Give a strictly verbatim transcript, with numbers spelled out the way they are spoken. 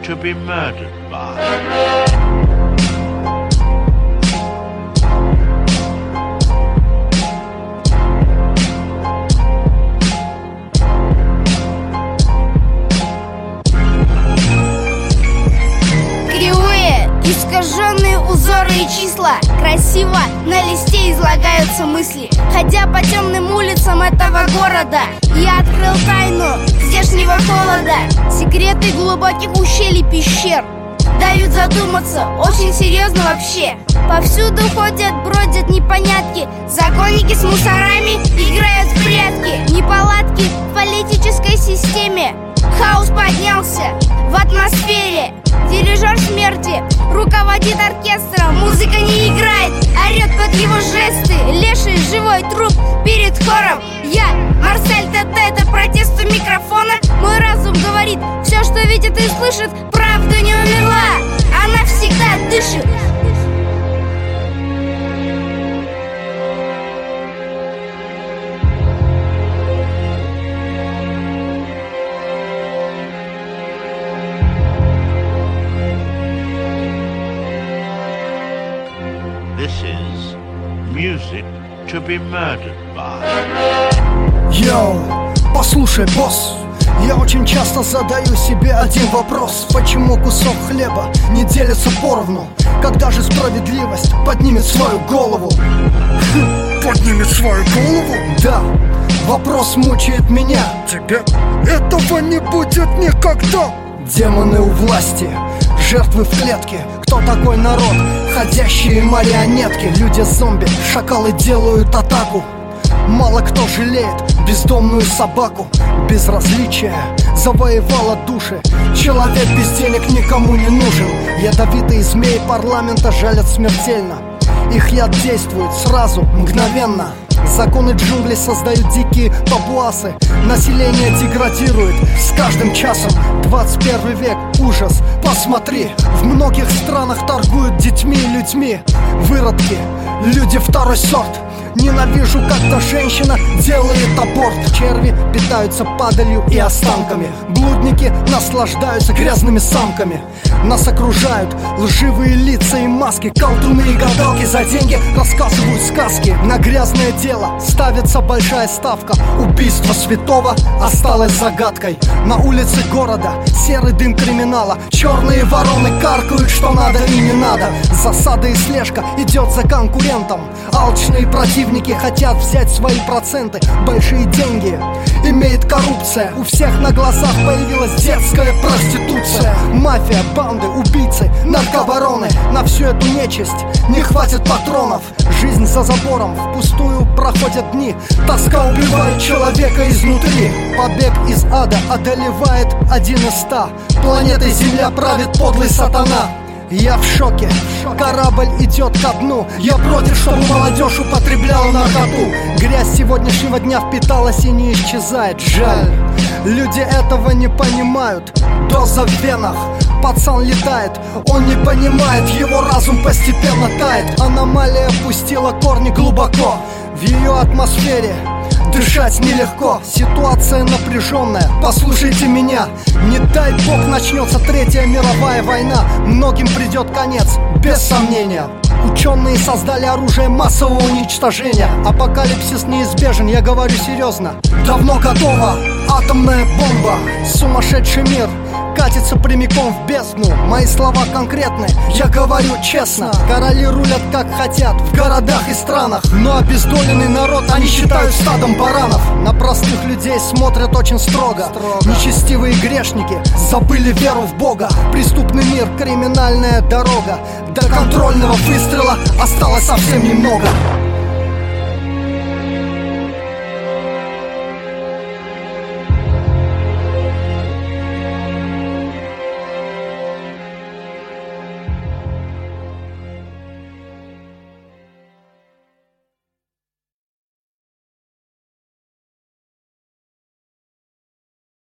to be murdered by. Искаженные узоры и числа красиво на листе излагаются мысли. Ходя по темным улицам этого города, я открыл тайну здешнего холода. Секреты глубоких ущелий пещер дают задуматься, очень серьезно вообще. Повсюду ходят, бродят непонятки, законники с мусорами играют в прятки. Неполадки в политической системе, хаос поднялся в атмосфере. Дирижер смерти руководит оркестром, музыка не играет, орет под его жесты леший живой труп перед хором. Я, Марсель ТТ, это протест у микрофона. Мой разум говорит, все, что видит и слышит, правда не умерла, она всегда дышит. This is music to be murdered by. Йоу, послушай, босс, я очень часто задаю себе один вопрос: почему кусок хлеба не делится поровну? Когда же справедливость поднимет свою голову? Поднимет свою голову? Да, вопрос мучает меня. Тебе этого не будет никогда. Демоны у власти, жертвы в клетке. Кто такой народ? Ходящие марионетки. Люди-зомби, шакалы делают атаку. Мало кто жалеет бездомную собаку. Безразличие завоевало души. Человек без денег никому не нужен. Ядовитые змеи парламента жалят смертельно. Их яд действует сразу, мгновенно. Законы джунглей создают дикие папуасы. Население деградирует с каждым часом. Двадцать первый век, ужас, посмотри. В многих странах торгуют детьми и людьми. Выродки, люди второй сорт. Ненавижу, когда женщина делает аборт. Черви питаются падалью и останками. Блудники наслаждаются грязными самками. Нас окружают лживые лица и маски. Колдуны и гадалки за деньги рассказывают сказки. На грязное дело ставится большая ставка. Убийство святого осталось загадкой. На улице города серый дым криминала. Черные вороны каркают, что надо и не надо. Засада и слежка идет за конкурентом. Алчные противники хотят взять свои проценты. Большие деньги имеет коррупция. У всех на глазах появилась детская проституция. Мафия, банды, убийцы, наркобароны. На всю эту нечисть не хватит патронов. Жизнь за забором, впустую проходят дни. Тоска убивает человека изнутри. Побег из ада одолевает один из ста. Планетой Земля правит подлый сатана. Я в шоке, корабль идет ко дну. Я против, чтобы молодежь употребляла наркоту. Грязь сегодняшнего дня впиталась и не исчезает. Жаль, люди этого не понимают. Доза в венах, пацан летает. Он не понимает, его разум постепенно тает. Аномалия пустила корни глубоко. В ее атмосфере дышать нелегко, ситуация напряженная. Послушайте меня, не дай бог начнется третья мировая война. Многим придет конец, без сомнения. Ученые создали оружие массового уничтожения. Апокалипсис неизбежен, я говорю серьезно. Давно готова атомная бомба. Сумасшедший мир катится прямиком в бездну. Мои слова конкретны, я говорю честно. Короли рулят как хотят в городах и странах, но обездоленный народ они считают стадом баранов. На простых людей смотрят очень строго, строго. Нечестивые грешники забыли веру в Бога. Преступный мир, криминальная дорога. До контрольного выстрела осталось совсем немного.